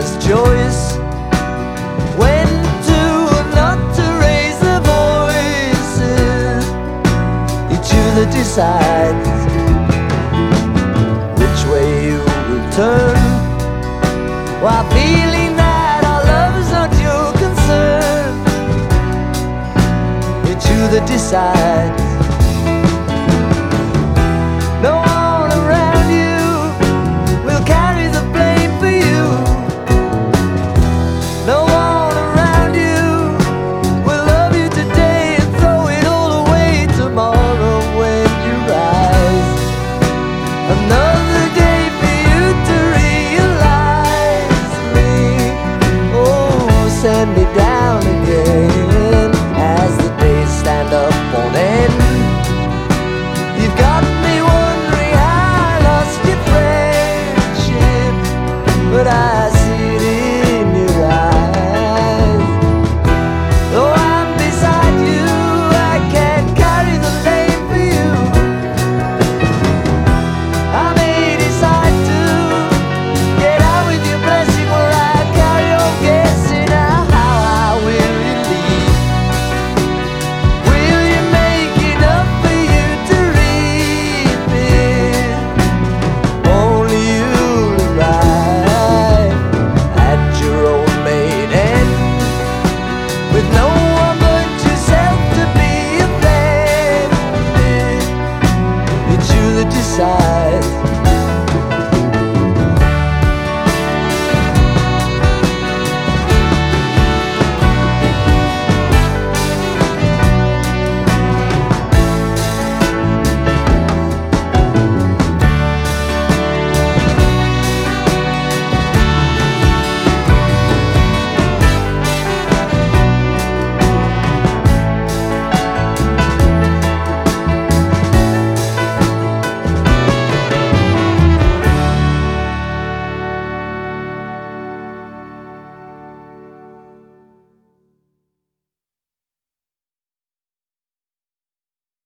his choice, when to or not to raise their voices. Each other decides which way you will turn, while feeling that our love is not your concern. Each other decides. No one around you will carry the blame for you. No one around you will love you today and throw it all away tomorrow when you rise. Another day for you to realize me. Oh, send me down again as the days stand up on end. You've got me wondering how I lost your friendship, but I